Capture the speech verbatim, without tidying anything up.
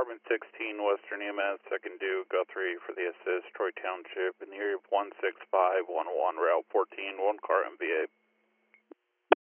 Department sixteen, Western E M S, second due, Guthrie for the assist, Troy Township, in the area of one six five one one, Route fourteen, one car M V A.